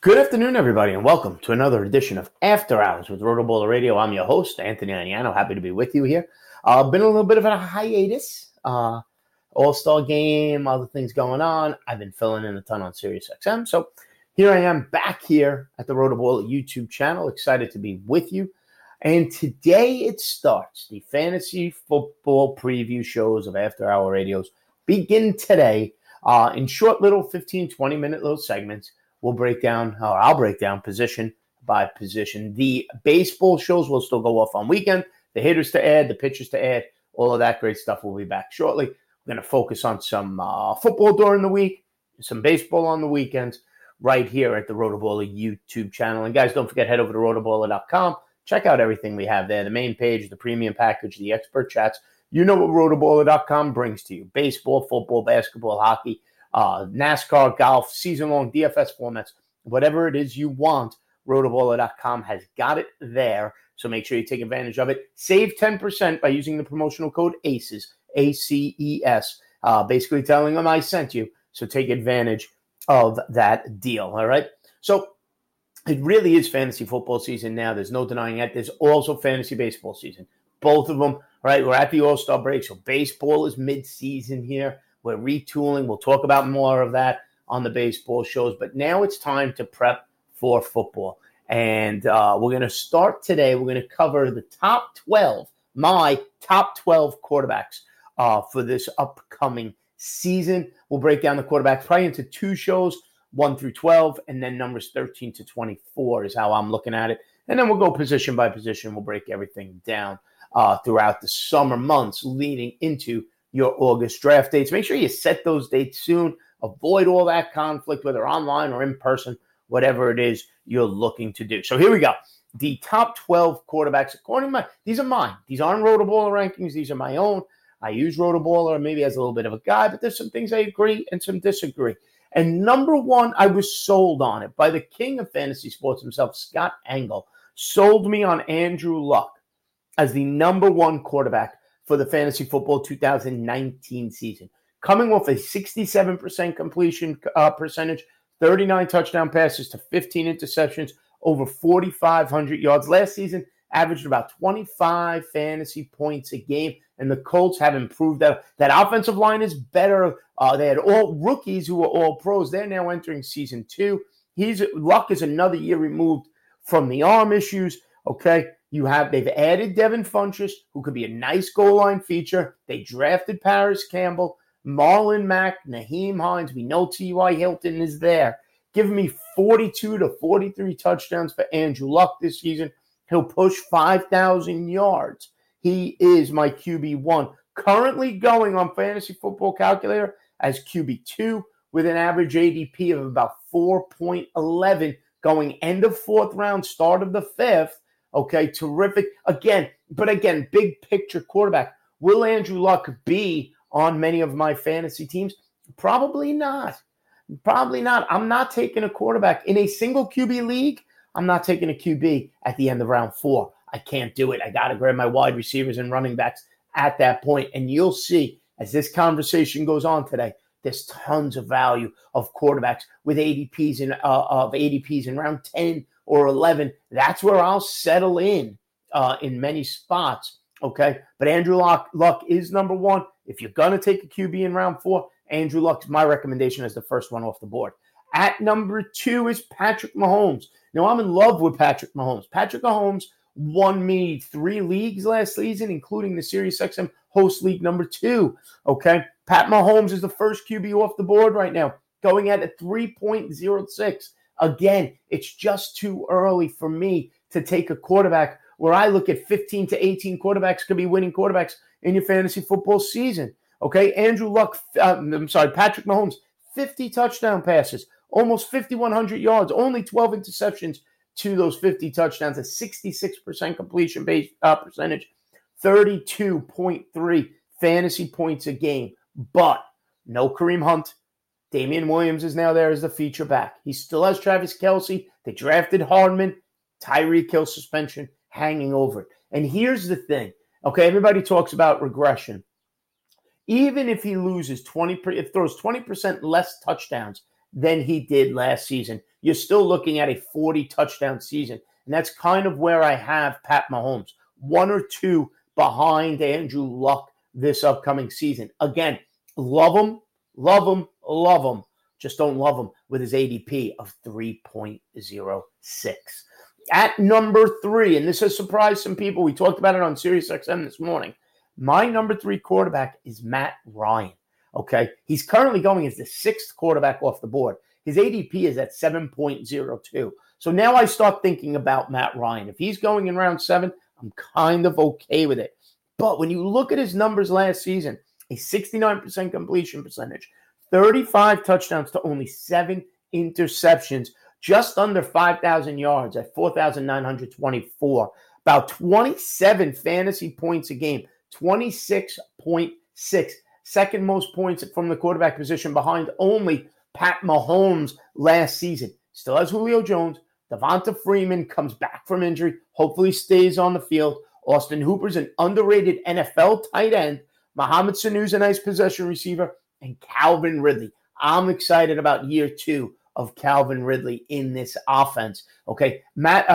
Good afternoon, everybody, and welcome to another edition of After Hours with Rotoballer Radio. I'm your host, Anthony Aniano. Happy to be with you here. Been a little bit of a hiatus. All-Star game, other things going on. I've been filling in a ton on SiriusXM. So here I am back here at the Rotoballer YouTube channel. Excited to be with you. And today it starts. The fantasy football preview shows of After Hour Radios begin today in short little 15, 20-minute little segments. I'll break down position by position. The baseball shows will still go off on weekend. The hitters to add, the pitchers to add, all of that great stuff will be back shortly. We're going to focus on some football during the week, some baseball on the weekends, right here at the Rotoballer YouTube channel. And guys, don't forget, head over to rotoballer.com. Check out everything we have there. The main page, the premium package, the expert chats. You know what rotoballer.com brings to you. Baseball, football, basketball, hockey, NASCAR, golf, season-long DFS formats, whatever it is you want, rotoballer.com has got it there. So make sure you take advantage of it. Save 10% by using the promotional code ACES, A-C-E-S, basically telling them I sent you. So take advantage of that deal, all right? So it really is fantasy football season now. There's no denying it. There's also fantasy baseball season. Both of them, all right? We're at the All-Star break, so baseball is mid-season here. We're retooling. We'll talk about more of that on the baseball shows. But now it's time to prep for football. And we're going to start today. We're going to cover the top 12, my top 12 quarterbacks for this upcoming season. We'll break down the quarterbacks probably into two shows, 1 through 12, and then numbers 13 to 24 is how I'm looking at it. And then we'll go position by position. We'll break everything down throughout the summer months leading into your August draft dates. Make sure you set those dates soon. Avoid all that conflict, whether online or in person, whatever it is you're looking to do. So here we go. The top 12 quarterbacks, according to these are mine. These aren't Rotoballer rankings. These are my own. I use Rotoballer maybe as a little bit of a guide, but there's some things I agree and some disagree. And number one, I was sold on it by the king of fantasy sports himself, Scott Engel, sold me on Andrew Luck as the number one quarterback for the fantasy football 2019 season. Coming off a 67% completion percentage, 39 touchdown passes to 15 interceptions, over 4,500 yards. Last season, averaged about 25 fantasy points a game, and the Colts have improved that. That offensive line is better. They had all rookies who were all pros. They're now entering season two. Luck is another year removed from the arm issues, okay? They've added Devin Funchess, who could be a nice goal line feature. They drafted Paris Campbell, Marlon Mack, Naheem Hines. We know T.Y. Hilton is there. Give me 42 to 43 touchdowns for Andrew Luck this season. He'll push 5,000 yards. He is my QB1. Currently going on Fantasy Football Calculator as QB2 with an average ADP of about 4.11 going end of fourth round, start of the fifth. Okay, terrific. Again, big picture quarterback. Will Andrew Luck be on many of my fantasy teams? Probably not. I'm not taking a quarterback in a single QB league. I'm not taking a QB at the end of round 4. I can't do it. I got to grab my wide receivers and running backs at that point. And you'll see as this conversation goes on today, there's tons of value of quarterbacks with ADPs in round 10 or 11. That's where I'll settle in many spots, okay? But Andrew Luck is number one. If you're going to take a QB in round 4, Andrew Luck is my recommendation as the first one off the board. At number 2 is Patrick Mahomes. Now, I'm in love with Patrick Mahomes. Patrick Mahomes won me 3 leagues last season, including the SiriusXM Host League number 2, okay? Pat Mahomes is the first QB off the board right now, going at a 3.06. Again, it's just too early for me to take a quarterback where I look at 15 to 18 quarterbacks could be winning quarterbacks in your fantasy football season. Okay, Patrick Mahomes, 50 touchdown passes, almost 5,100 yards, only 12 interceptions to those 50 touchdowns, a 66% completion percentage, 32.3 fantasy points a game. But no Kareem Hunt. Damian Williams is now there as the feature back. He still has Travis Kelce. They drafted Hardman. Tyreek Hill suspension hanging over it. And here's the thing. Okay, everybody talks about regression. Even if he loses throws 20% less touchdowns than he did last season. You're still looking at a 40 touchdown season. And that's kind of where I have Pat Mahomes, 1 or 2 behind Andrew Luck this upcoming season. Again, love him, love him, love him. Just don't love him with his ADP of 3.06. At number 3, and this has surprised some people. We talked about it on SiriusXM this morning. My number 3 quarterback is Matt Ryan. Okay, he's currently going as the 6th quarterback off the board. His ADP is at 7.02. So now I start thinking about Matt Ryan. If he's going in round 7, I'm kind of okay with it. But when you look at his numbers last season, a 69% completion percentage, 35 touchdowns to only 7 interceptions, just under 5,000 yards at 4,924, about 27 fantasy points a game, 26.6, second most points from the quarterback position behind only Pat Mahomes last season. Still has Julio Jones. Devonta Freeman comes back from injury, hopefully stays on the field. Austin Hooper's an underrated NFL tight end. Mohamed Sanu's a nice possession receiver. And Calvin Ridley. I'm excited about year 2 of Calvin Ridley in this offense. Okay, Matt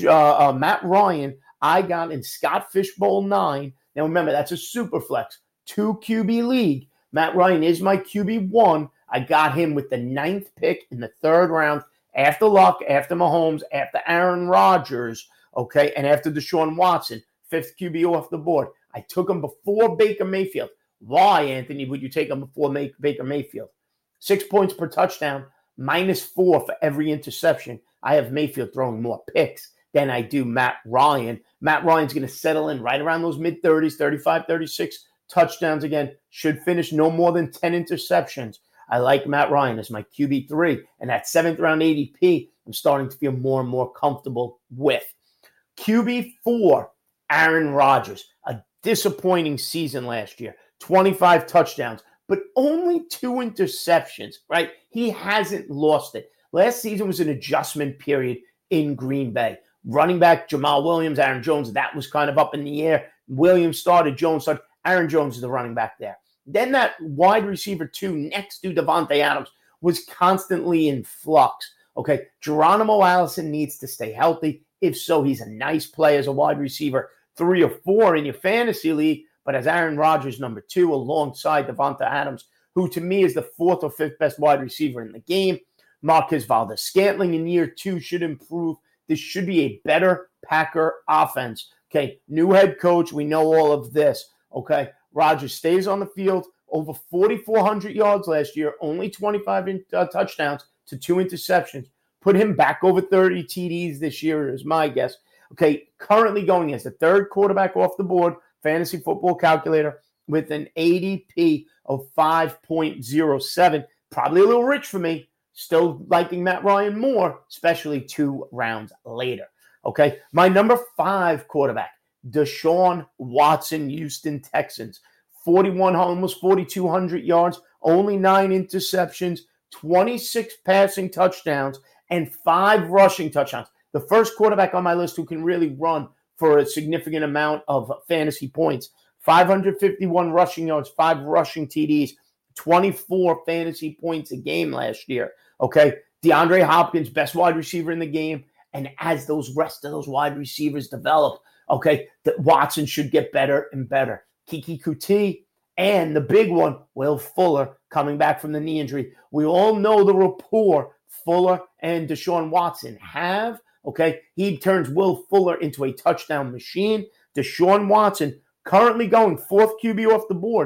Ryan, I got in Scott Fishbowl 9. Now remember, that's a super flex, 2 QB league. Matt Ryan is my QB1. I got him with the 9th pick in the 3rd round after Luck, after Mahomes, after Aaron Rodgers, okay, and after Deshaun Watson, 5th QB off the board. I took him before Baker Mayfield. Why, Anthony, would you take him before Baker Mayfield? 6 points per touchdown, -4 for every interception. I have Mayfield throwing more picks than I do Matt Ryan. Matt Ryan's going to settle in right around those mid-30s, 35, 36 touchdowns again. Should finish no more than 10 interceptions. I like Matt Ryan as my QB3. And that 7th round ADP, I'm starting to feel more and more comfortable with. QB4, Aaron Rodgers. A disappointing season last year. 25 touchdowns, but only 2 interceptions, right? He hasn't lost it. Last season was an adjustment period in Green Bay. Running back Jamal Williams, Aaron Jones, that was kind of up in the air. Williams started, Jones started. Aaron Jones is the running back there. Then that wide receiver 2 next to Davante Adams was constantly in flux. Okay, Geronimo Allison needs to stay healthy. If so, he's a nice play as a wide receiver 3 or 4 in your fantasy league, but as Aaron Rodgers number 2 alongside Davante Adams, who to me is the 4th or 5th best wide receiver in the game. Marquez Valdes-Scantling in year 2 should improve. This should be a better Packer offense. Okay, new head coach. We know all of this. Okay, Rodgers stays on the field, over 4,400 yards last year, only 25 touchdowns to 2 interceptions. Put him back over 30 TDs this year is my guess. Okay, currently going as the 3rd quarterback off the board, fantasy football calculator, with an ADP of 5.07. Probably a little rich for me. Still liking Matt Ryan more, especially 2 rounds later. Okay, my number 5 quarterback, Deshaun Watson, Houston Texans. 41, almost 4,200 yards, only 9 interceptions, 26 passing touchdowns, and 5 rushing touchdowns. The first quarterback on my list who can really run for a significant amount of fantasy points. 551 rushing yards, 5 rushing TDs, 24 fantasy points a game last year. Okay, DeAndre Hopkins, best wide receiver in the game. And as those rest of those wide receivers develop, okay, Watson should get better and better. Kiki Kuti, and the big one, Will Fuller, coming back from the knee injury. We all know the rapport Fuller and Deshaun Watson have. Okay, he turns Will Fuller into a touchdown machine. Deshaun Watson currently going 4th QB off the board,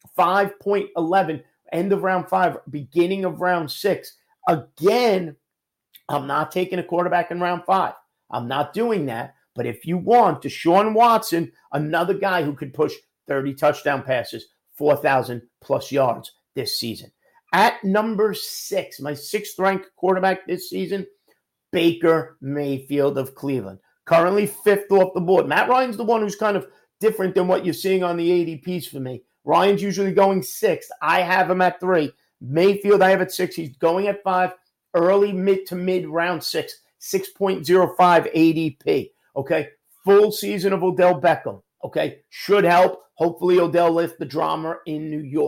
5.11, end of round 5, beginning of round 6. Again, I'm not taking a quarterback in round 5. I'm not doing that. But if you want Deshaun Watson, another guy who could push 30 touchdown passes, 4,000 plus yards this season. At number 6, my 6th ranked quarterback this season, Baker Mayfield of Cleveland. Currently 5th off the board. Matt Ryan's the one who's kind of different than what you're seeing on the ADPs for me. Ryan's usually going 6th. I have him at 3. Mayfield, I have at 6. He's going at 5. Early, mid to mid round 6. 6.05 ADP. Okay. Full season of Odell Beckham. Okay. Should help. Hopefully Odell left the drama in New York.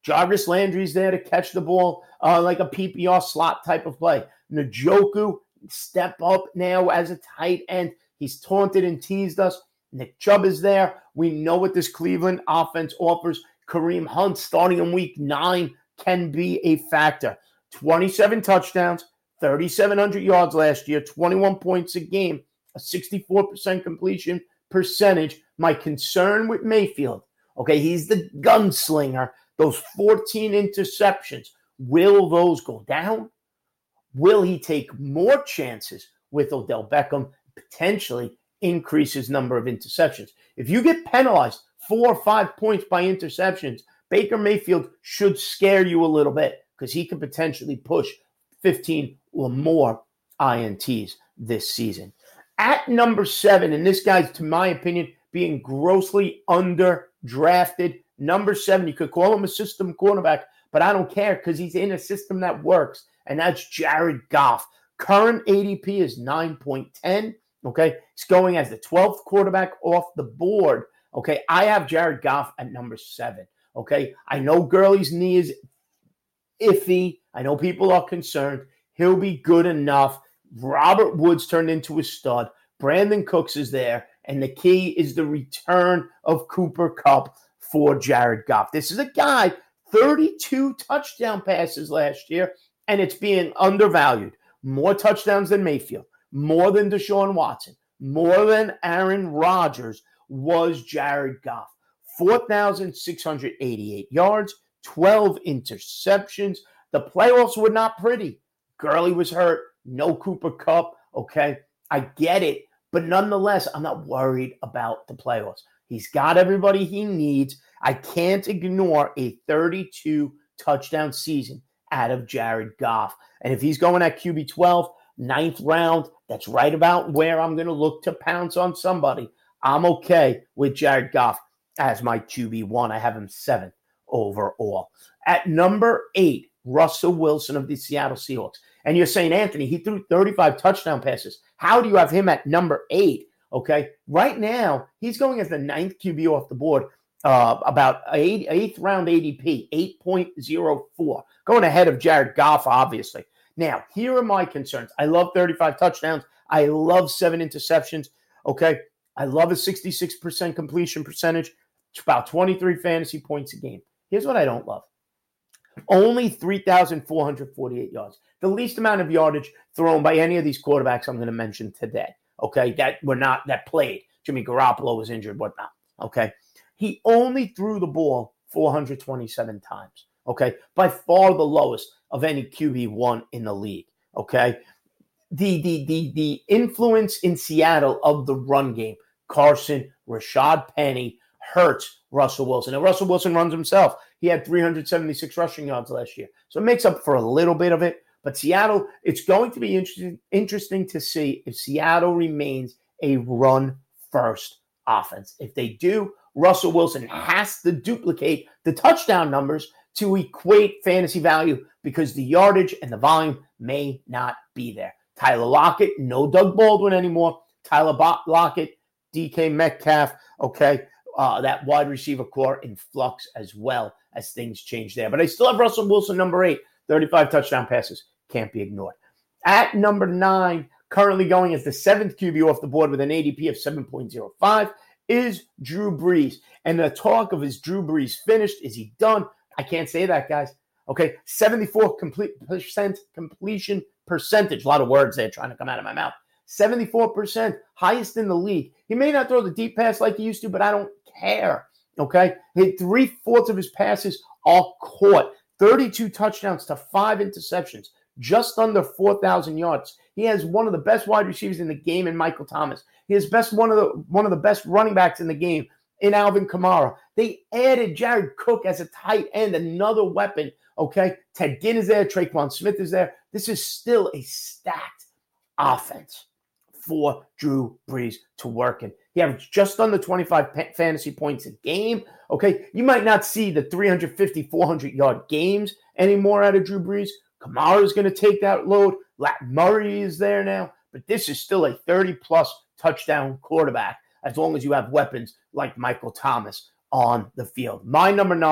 Jarvis Landry's there to catch the ball like a PPR slot type of play. Njoku, step up now as a tight end. He's taunted and teased us. Nick Chubb is there. We know what this Cleveland offense offers. Kareem Hunt starting in week 9 can be a factor. 27 touchdowns, 3,700 yards last year, 21 points a game, a 64% completion percentage. My concern with Mayfield, okay, he's the gunslinger. Those 14 interceptions, will those go down? Will he take more chances with Odell Beckham, potentially increase his number of interceptions? If you get penalized 4 or 5 points by interceptions, Baker Mayfield should scare you a little bit because he could potentially push 15 or more INTs this season. At number 7, and this guy's, to my opinion, being grossly underdrafted. Number 7, you could call him a system cornerback, but I don't care because he's in a system that works, and that's Jared Goff. Current ADP is 9.10. Okay, he's going as the 12th quarterback off the board. Okay, I have Jared Goff at number 7. Okay, I know Gurley's knee is iffy. I know people are concerned. He'll be good enough. Robert Woods turned into a stud. Brandon Cooks is there. And the key is the return of Cooper Kupp for Jared Goff. This is a guy, 32 touchdown passes last year, and it's being undervalued. More touchdowns than Mayfield, more than Deshaun Watson, more than Aaron Rodgers was Jared Goff. 4,688 yards, 12 interceptions. The playoffs were not pretty. Gurley was hurt. No Cooper Kupp. Okay, I get it. But nonetheless, I'm not worried about the playoffs. He's got everybody he needs. I can't ignore a 32 touchdown season out of Jared Goff. And if he's going at QB 12, 9th round, that's right about where I'm going to look to pounce on somebody. I'm okay with Jared Goff as my QB1. I have him 7th overall. At number 8, Russell Wilson of the Seattle Seahawks. And you're saying, Anthony, he threw 35 touchdown passes. How do you have him at number 8? Okay, right now, he's going as the 9th QB off the board, about 8th round ADP, 8.04. Going ahead of Jared Goff, obviously. Now, here are my concerns. I love 35 touchdowns. I love 7 interceptions. Okay, I love a 66% completion percentage. It's about 23 fantasy points a game. Here's what I don't love. Only 3,448 yards. The least amount of yardage thrown by any of these quarterbacks I'm going to mention today. Okay, that played. Jimmy Garoppolo was injured, whatnot. Okay, he only threw the ball 427 times. Okay, by far the lowest of any QB1 in the league. Okay, the influence in Seattle of the run game, Carson, Rashad Penny, hurts Russell Wilson. And Russell Wilson runs himself. He had 376 rushing yards last year. So it makes up for a little bit of it. But Seattle, it's going to be interesting to see if Seattle remains a run-first offense. If they do, Russell Wilson has to duplicate the touchdown numbers to equate fantasy value because the yardage and the volume may not be there. Tyler Lockett, no Doug Baldwin anymore. Tyler Lockett, DK Metcalf, okay. That wide receiver core in flux as well as things change there. But I still have Russell Wilson, number 8, 35 touchdown passes. Can't be ignored. At number 9, currently going as the 7th QB off the board with an ADP of 7.05, is Drew Brees. And the talk of is Drew Brees finished? Is he done? I can't say that, guys. Okay, 74% completion percentage. A lot of words there trying to come out of my mouth. 74%, highest in the league. He may not throw the deep pass like he used to, but I don't care. Okay, 3/4 of his passes are caught. 32 touchdowns to 5 interceptions, just under 4,000 yards. He has one of the best wide receivers in the game in Michael Thomas. He has one of the best running backs in the game in Alvin Kamara. They added Jared Cook as a tight end, another weapon. Okay, Ted Ginn is there. Traquan Smith is there. This is still a stacked offense for Drew Brees to work in. He averaged just under 25 fantasy points a game. Okay, you might not see the 350, 400-yard games anymore out of Drew Brees. Kamara is going to take that load. Lat Murray is there now. But this is still a 30-plus touchdown quarterback as long as you have weapons like Michael Thomas on the field. My number 9,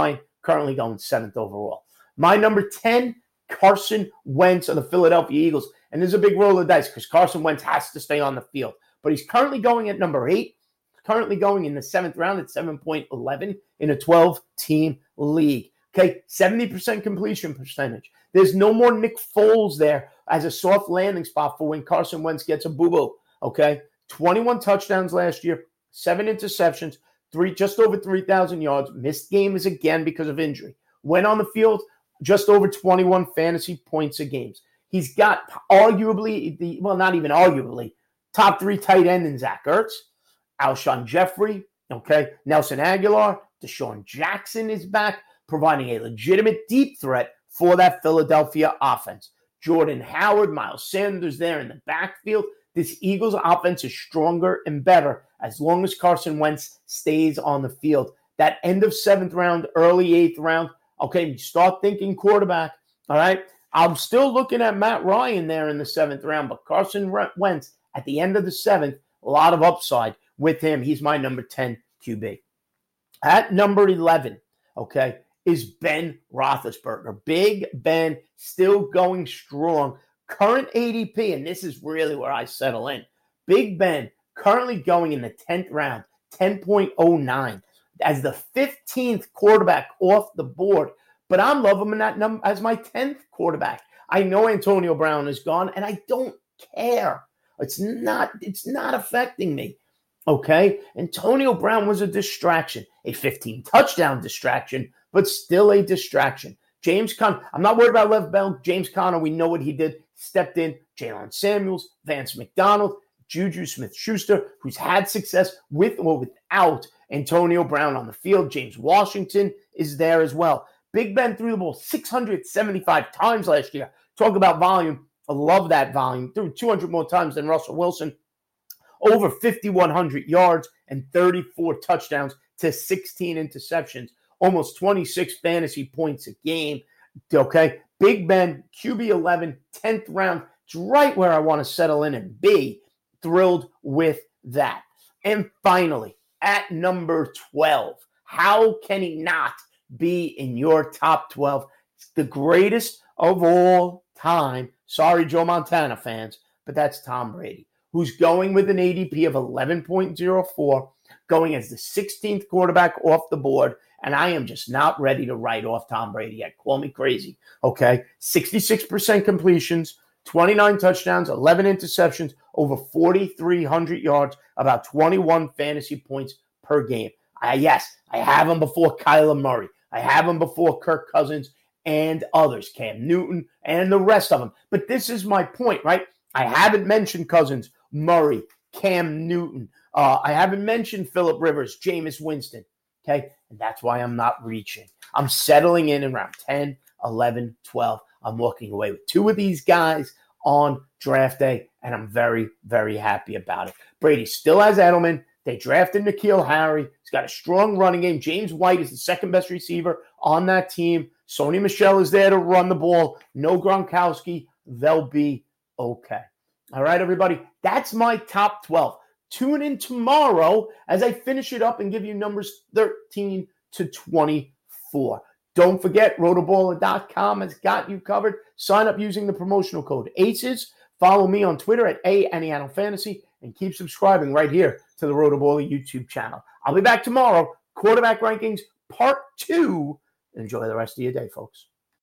currently going 7th overall. My number 10, Carson Wentz of the Philadelphia Eagles. And there's a big roll of dice because Carson Wentz has to stay on the field. But he's currently going at number 8, currently going in the 7th round at 7.11 in a 12-team league. Okay, 70% completion percentage. There's no more Nick Foles there as a soft landing spot for when Carson Wentz gets a boo-boo. Okay, 21 touchdowns last year, 7 interceptions, just over 3,000 yards. Missed games again because of injury. Went on the field, just over 21 fantasy points a game. He's got arguably, not even arguably, top 3 tight end in Zach Ertz, Alshon Jeffrey, okay, Nelson Aguilar, Deshaun Jackson is back, providing a legitimate deep threat for that Philadelphia offense. Jordan Howard, Miles Sanders there in the backfield. This Eagles offense is stronger and better as long as Carson Wentz stays on the field. That end of 7th round, early 8th round, okay, start thinking quarterback, all right? I'm still looking at Matt Ryan there in the 7th round, but Carson Wentz at the end of the 7th, a lot of upside with him. He's my number 10 QB. At number 11, okay, is Ben Roethlisberger. Big Ben still going strong. Current ADP, and this is really where I settle in. Big Ben currently going in the 10th round, 10.09, as the 15th quarterback off the board. But I'm loving him in that number as my 10th quarterback. I know Antonio Brown is gone, and I don't care. It's not affecting me. Okay? Antonio Brown was a distraction, a 15-touchdown distraction, but still a distraction. James Conner, I'm not worried about Lev Bell. James Conner, we know what he did. Stepped in. Jalen Samuels, Vance McDonald, Juju Smith-Schuster, who's had success with or without Antonio Brown on the field. James Washington is there as well. Big Ben threw the ball 675 times last year. Talk about volume. I love that volume. Threw 200 more times than Russell Wilson. Over 5,100 yards and 34 touchdowns to 16 interceptions. Almost 26 fantasy points a game. Okay, Big Ben, QB 11, 10th round. It's right where I want to settle in and be. Thrilled with that. And finally, at number 12, how can he not be in your top 12? It's the greatest of all time. Sorry, Joe Montana fans, but that's Tom Brady, who's going with an ADP of 11.04, going as the 16th quarterback off the board. And I am just not ready to write off Tom Brady yet. Call me crazy, okay? 66% completions, 29 touchdowns, 11 interceptions, over 4,300 yards, about 21 fantasy points per game. Yes, I have him before Kyler Murray. I have him before Kirk Cousins and others, Cam Newton and the rest of them. But this is my point, right? I haven't mentioned Cousins, Murray, Cam Newton. I haven't mentioned Phillip Rivers, Jameis Winston. Okay, and that's why I'm not reaching. I'm settling in around 10, 11, 12. I'm walking away with 2 of these guys on draft day, and I'm very, very happy about it. Brady still has Edelman. They drafted N'Keal Harry. He's got a strong running game. James White is the second best receiver on that team. Sony Michel is there to run the ball. No Gronkowski. They'll be okay. All right, everybody. That's my top 12. Tune in tomorrow as I finish it up and give you numbers 13 to 24. Don't forget, rotoballer.com has got you covered. Sign up using the promotional code ACES. Follow me on Twitter at @ANianoFantasy and keep subscribing right here to the Rotoballer YouTube channel. I'll be back tomorrow. Quarterback rankings part 2. Enjoy the rest of your day, folks.